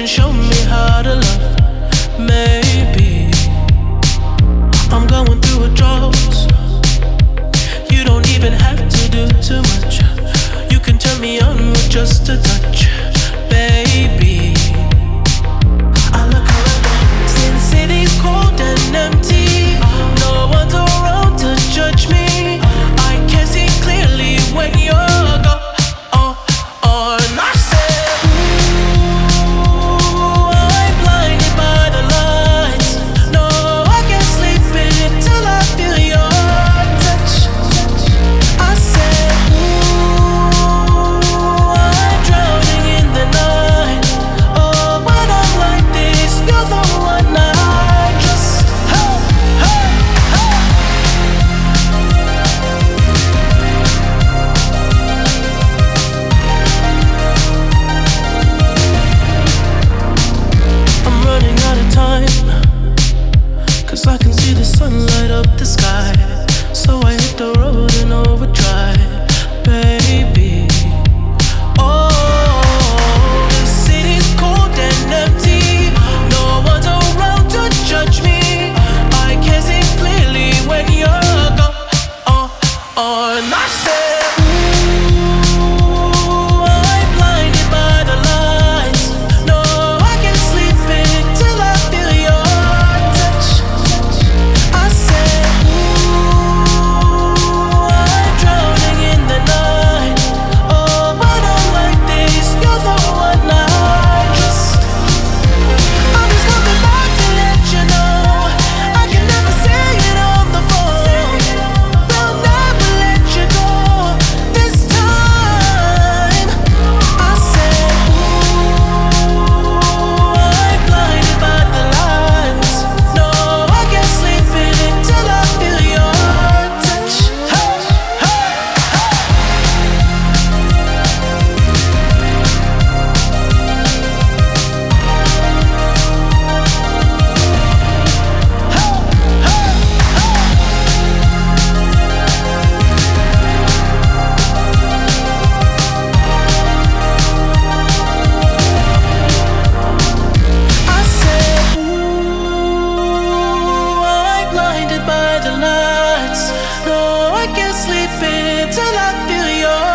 can show me how to love. Maybe I'm going through a drought. You don't even have to do too much. You can turn me on with just a touch, baby. I look around, see the city's cold and empty. No one's around to judge me. I can see clearly when you're gone. I said, ooh, I'm blinded by the lights. No, I can't sleep until I feel your touch. I said, ooh, I'm drowning in the night. Oh, when I'm like this, you're the one I trust. Hey, hey, hey. I'm running out of time, 'cause I can see the sun light up the sky. So I hit the road in overdrive, baby. Oh, the city's cold and empty. No one's around to judge me. I can see clearly when you're gone. And I said, ooh, I'm blinded by the lights. No, I can't sleep until I feel your touch. I said, ooh, I'm drowning in the night. Oh, when I'm like this, you're the one I trust. I'm just coming back to let you know I can never say it on the phone. They'll never let you go this time. I said, ooh, I'm blinded by the lights. No, I can't sleep until I feel your touch. Hey, hey, I said, ooh, I'm blinded by the lights. No, I can't sleep until I feel your